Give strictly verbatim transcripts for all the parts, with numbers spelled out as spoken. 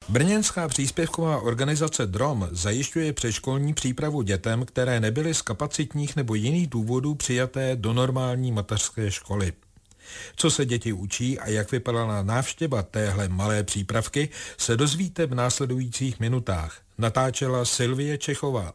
Brněnská příspěvková organizace D R O M zajišťuje předškolní přípravu dětem, které nebyly z kapacitních nebo jiných důvodů přijaté do normální mateřské školy. Co se děti učí a jak vypadala návštěva téhle malé přípravky, se dozvíte v následujících minutách. Natáčela Sylvie Čechová.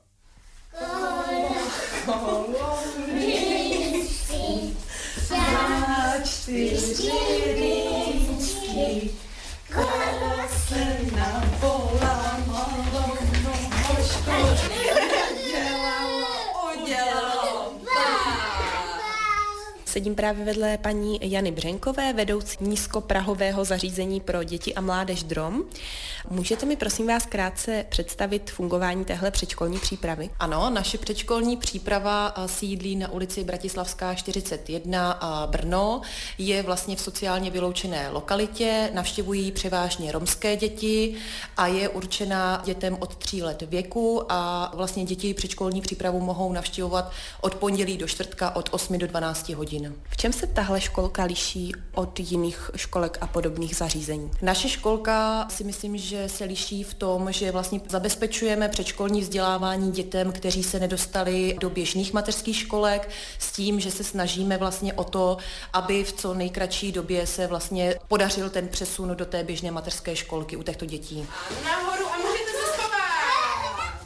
Sedím právě vedle paní Jany Břenkové, vedoucí nízkoprahového zařízení pro děti a mládež D R O M. Můžete mi prosím vás krátce představit fungování téhle předškolní přípravy? Ano, naše předškolní příprava sídlí na ulici Bratislavská čtyřicet jedna a Brno. Je vlastně v sociálně vyloučené lokalitě, navštěvují převážně romské děti a je určena dětem od tří let věku a vlastně děti předškolní přípravu mohou navštěvovat od pondělí do čtvrtka od osmi do dvanácti hodin. V čem se tahle školka liší od jiných školek a podobných zařízení? Naše školka si myslím, že se liší v tom, že vlastně zabezpečujeme předškolní vzdělávání dětem, kteří se nedostali do běžných mateřských školek, s tím, že se snažíme vlastně o to, aby v co nejkratší době se vlastně podařil ten přesun do té běžné mateřské školky u těchto dětí. Nahoru a můžete se schovat!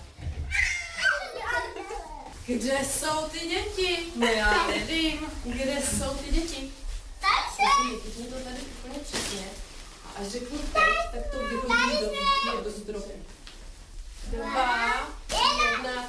Kde jsou ty děti? No já nevím. Kde jsou ty děti? Teď to tady úplně přesně. A až řeknu teď, tak to vyhodí do, do zdroje. Dva, jedna.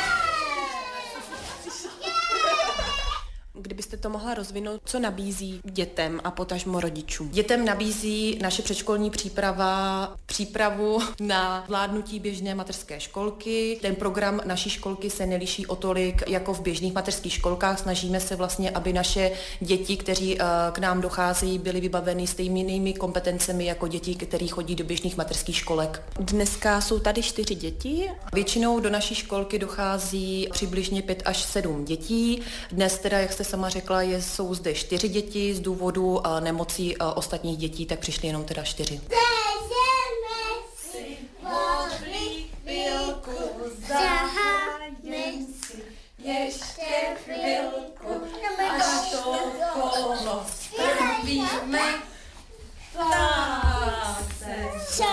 Kdybyste to mohla rozvinout, co nabízí dětem a potažmo rodičům? Dětem nabízí naše předškolní příprava přípravu na vládnutí běžné mateřské školky. Ten program naší školky se neliší o tolik jako v běžných mateřských školkách. Snažíme se vlastně, aby naše děti, kteří k nám docházejí, byly vybaveny stejnými kompetencemi jako děti, které chodí do běžných mateřských školek. Dneska jsou tady čtyři děti. Většinou do naší školky dochází přibližně pět až sedm dětí. Dnes teda, jak jste sama řekla, je, jsou zde čtyři děti z důvodu uh, nemocí uh, ostatních dětí, tak přišly jenom teda čtyři. Si modrý chvilku, zahájím si ještě chvilku, až to kolo strpíme, se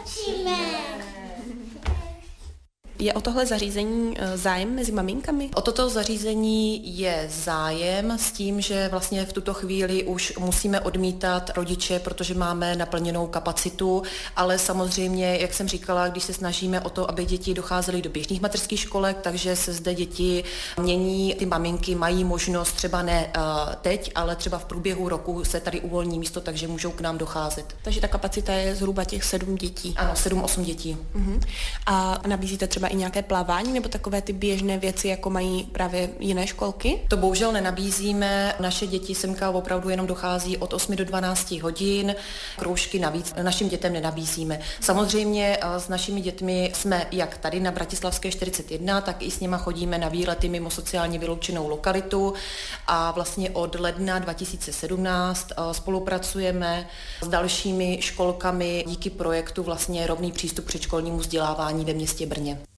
Je o tohle zařízení zájem mezi maminkami? O toto zařízení je zájem s tím, že vlastně v tuto chvíli už musíme odmítat rodiče, protože máme naplněnou kapacitu, ale samozřejmě, jak jsem říkala, když se snažíme o to, aby děti docházely do běžných mateřských školek, takže se zde děti mění, ty maminky mají možnost třeba ne uh, teď, ale třeba v průběhu roku se tady uvolní místo, takže můžou k nám docházet. Takže ta kapacita je zhruba těch sedm dětí? Ano, sedm, osm dětí. Uh-huh. A nabízíte třeba i nějaké plavání nebo takové ty běžné věci, jako mají právě jiné školky? To bohužel nenabízíme. Naše děti semka opravdu jenom dochází od osmi do dvanácti hodin. Kroužky navíc našim dětem nenabízíme. Samozřejmě s našimi dětmi jsme jak tady na Bratislavské čtyřicet jedna, tak i s nima chodíme na výlety mimo sociálně vyloučenou lokalitu a vlastně od ledna dva tisíce sedmnáct spolupracujeme s dalšími školkami díky projektu vlastně Rovný přístup k předškolnímu vzdělávání ve městě Brně.